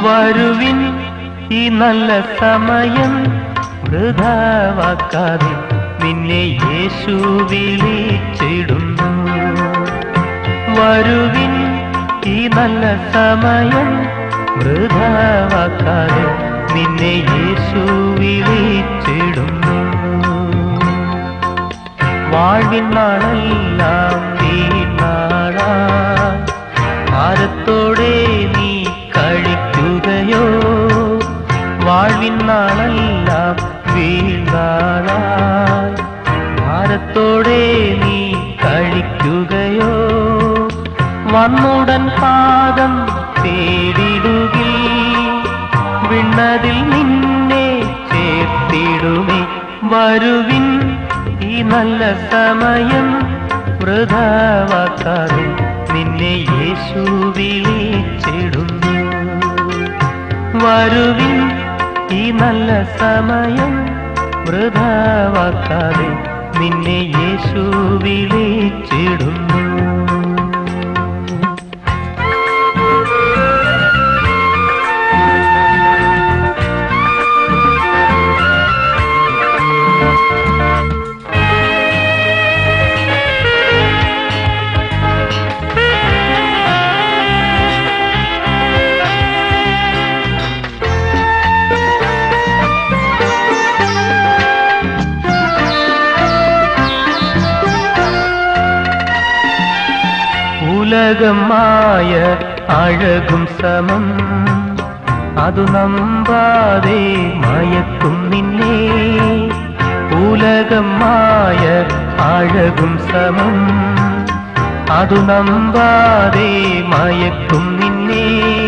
വരുവിൻ ഈ നല്ല സമയം വൃഥാവാക്കാതെ നിന്നെ യേശു വിളിച്ചിടുന്നു. വരുവിൻ ഈ നല്ല സമയം വൃഥാവാക്കാതെ നിന്നെ യേശു വിളിച്ചിടുന്നു. വാഴ്വിൻ നാളെല്ലാം വീണാളാ ഭാരത്തോടെ നീ കഴിക്കുകയോ? വാഴ്വിൻ നാളെല്ലാം വീണാളാ ഭാരത്തോടെ നീ കഴിക്കുകയോ? വന്നുടൻ പാദം തേടിടുകിൽ വിണ്ണതിൽ നിന്നെ ചേർത്തിടുമേ. വരുവിൻ ഈ നല്ല സമയം വൃഥാവാക്കാതെ നിന്നെ യേശു വിളിച്ചിടുന്നു. വരുവിൻ ഈ നല്ല സമയം വൃഥാവാക്കാതെ നിന്നെ യേശു വിളിച്ചിടുന്നു. ഉലകമായ അഴകും സമം അതു നമ്പാതെ മയക്കും നിന്നെ. ഉലകമായ അഴകും സമം അതു നമ്പാതെ മയക്കും നിന്നെ.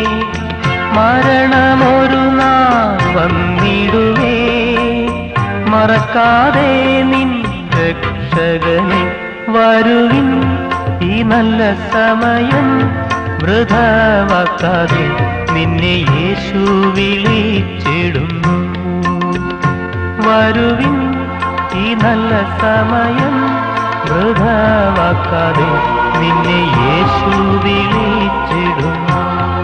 മരണമൊരു നാൾ വന്നിടുവേ മറക്കാതെ നിൻ രക്ഷകനെ. വരുവിൻ ഈ നല്ല സമയം വൃഥാവാക്കാതെ നിന്നെ യേശു വിളിച്ചിടുന്നു. വരുവിൻ ഈ നല്ല സമയം വൃഥാവാക്കാതെ നിന്നെ യേശു വിളിച്ചിടുന്നു.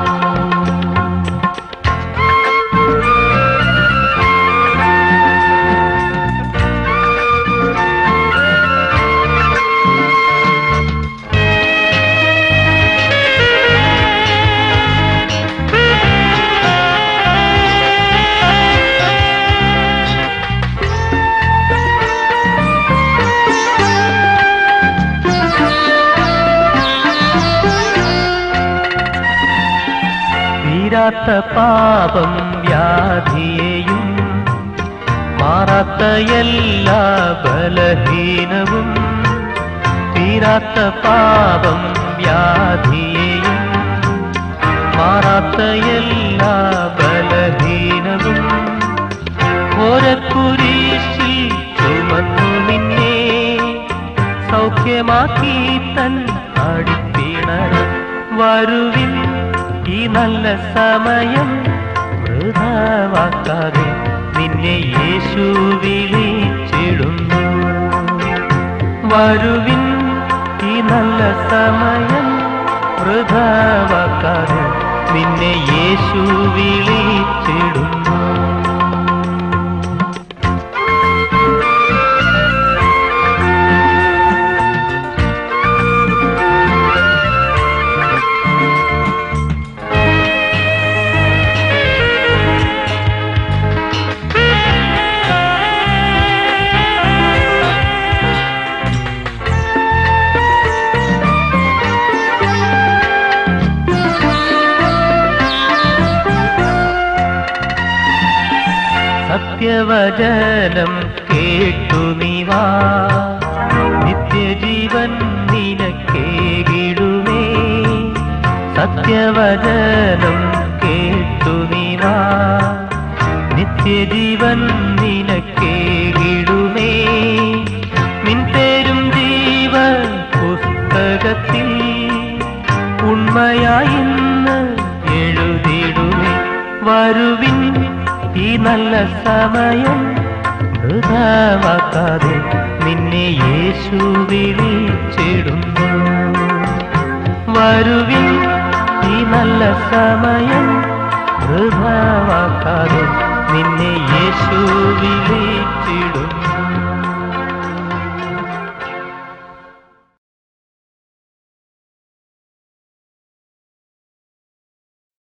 തീരാത്ത പാപം വ്യാധിയെയും മാറാത്ത എല്ലാ ബലഹീനവും. തീരാത്ത പാപം വ്യാധിയെയും മാറാത്ത എല്ലാ ബലഹീനവും. ഓരക്കുരിശിൽ ചുമന്നു നിന്നെ സൗഖ്യമാക്കി തൻ അടിപ്പിണരം. വരുവിൻ ഈ നല്ല സമയം വൃഥാവാക്കാതെ നിന്നെ യേശു വിളിച്ചിടുന്നു. വരുവിൻ ഈ നല്ല സമയം വൃഥാവാക്കാതെ നിന്നെ യേശു വിളിച്ചിടുന്നു. സത്യവചനം കേട്ടു നീ വാ നിത്യജീവൻ നിനക്കേകിടുമേ. സത്യവചനം കേട്ടു നീ വാ നിത്യജീവൻ നിനക്കേകിടുമേ. നിൻ പേരും ജീവ പുസ്തകത്തിൽ ഉണ്മയായി ഇന്ന് എഴുതിടുമേ. വരുവിൻ ഈ നല്ല സമയം വൃഥാവാക്കാതെ നിന്നെ യേശു വിളിച്ചിടുന്നു. വരുവിൻ ഈ നല്ല സമയം വൃഥാവാക്കാതെ നിന്നെ യേശു വിളിച്ചിടുന്നു.